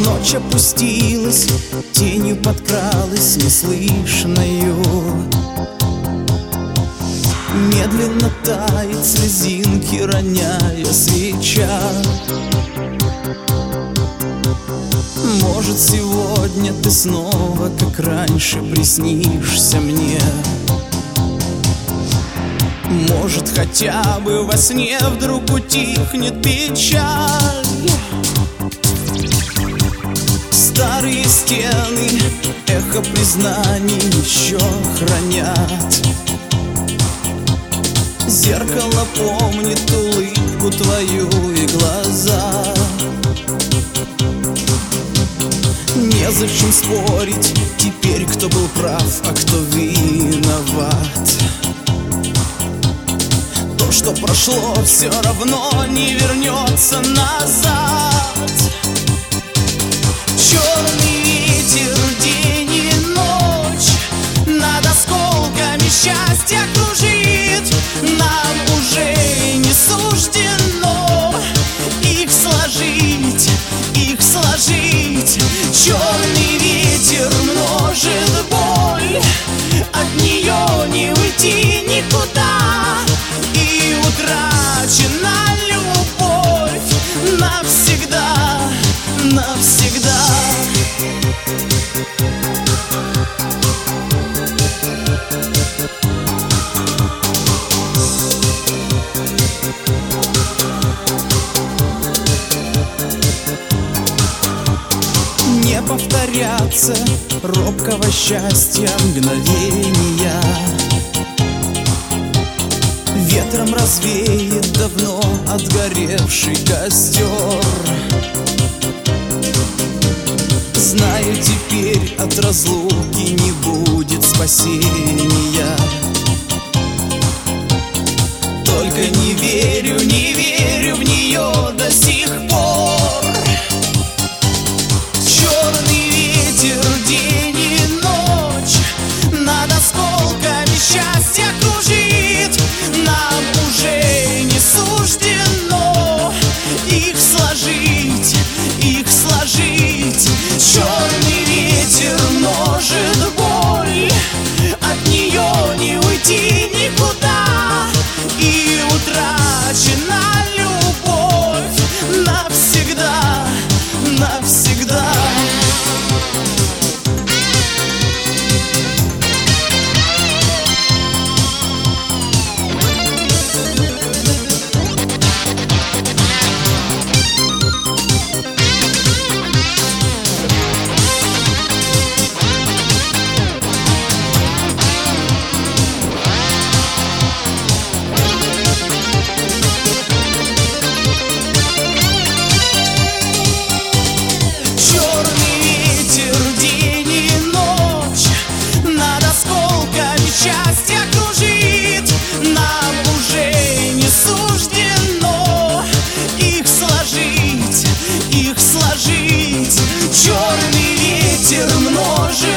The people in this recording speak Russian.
Ночь опустилась, тенью подкралась неслышною. Медленно тает слезинки, роняя свеча. Может, сегодня ты снова, как раньше, приснишься мне. Может, хотя бы во сне вдруг утихнет печаль. Старые стены эхо признаний еще хранят. Зеркало помнит улыбку твою и глаза. Незачем спорить теперь, кто был прав, а кто виноват. То, что прошло, все равно не вернется назад. Черный ветер, день и ночь над осколками счастья кружит. Нам уже не суждено их сложить, их сложить. Черный ветер множит боль, от нее не уйти никуда. И утрачена любовь навсегда, навсегда. Не повторятся робкого счастья мгновения. Ветром развеет давно отгоревший костер. Знаю, теперь от разлуки не будет спасения. Только не верю, не верю в нее до сих пор. Черный ветер, день и ночь над осколками счастья кружит. Нам уже не суждено их сложить, их сложить. Черный ветер множит боль, от нее не уйти никуда. И утрачена любовь навсегда, навсегда. Счастье кружит, нам уже не суждено их сложить, их сложить. Черный ветер множит